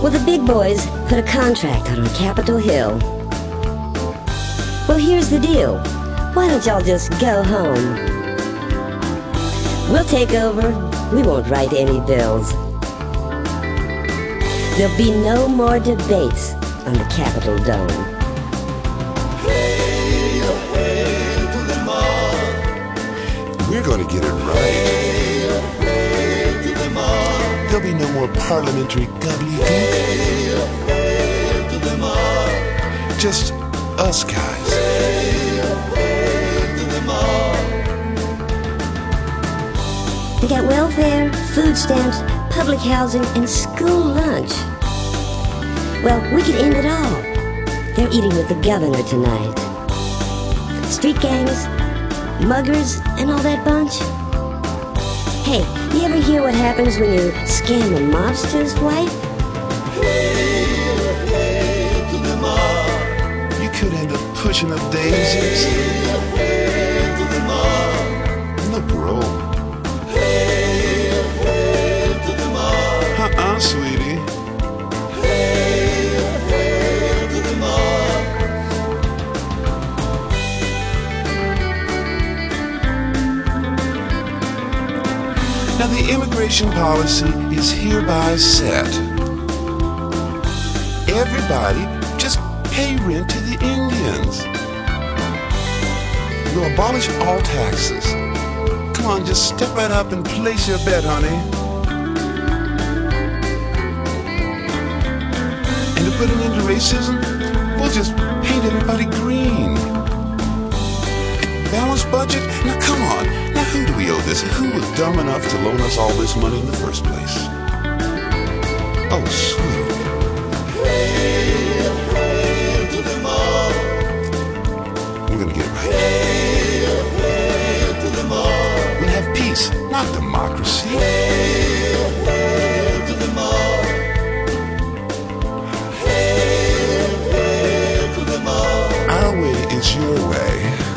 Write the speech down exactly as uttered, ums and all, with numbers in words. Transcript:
Well, the big boys put a contract out on Capitol Hill. Well, here's the deal. Why don't y'all just go home? We'll take over. We won't write any bills. There'll be no more debates on the Capitol Dome. Hey, oh, hey, to the mob. We're going to get it right. Hey, oh, hey, to the mob. There'll be no more parliamentary gobbledygook. Hey, oh, hey, to the mob. Just us guys. Hey, oh, hey, to the mob. They got welfare, food stamps, public housing, and school lunch. Well, we could end it all. They're eating with the governor tonight. Street gangs, muggers, and all that bunch. Hey, you ever hear what happens when you scam a mobster's wife? Hey, oh, hey, to the mob. You could end up pushing up daisies. Hey, oh, hey, to the mob. No parole. Hey, oh, hey, to the mob. Uh-uh, sweetie. Hey, oh, hey, to the mob. Now the immigration policy is hereby set. Everybody just pay rent to the Indians. We'll abolish all taxes. Come on, just step right up and place your bet, honey. And to put an end to racism, we'll just paint everybody green. Balanced budget? Now come on. Now who do we owe this? Who was dumb enough to loan us all this money in the first place? Oh, sweet. Hey, oh, hey, to the mob. We're gonna get it right. Hey, oh, hey, to the mob. We'll have peace, not democracy. Hey, oh, hey, to the mob. Hey, oh, hey, to the mob. Our way is your way.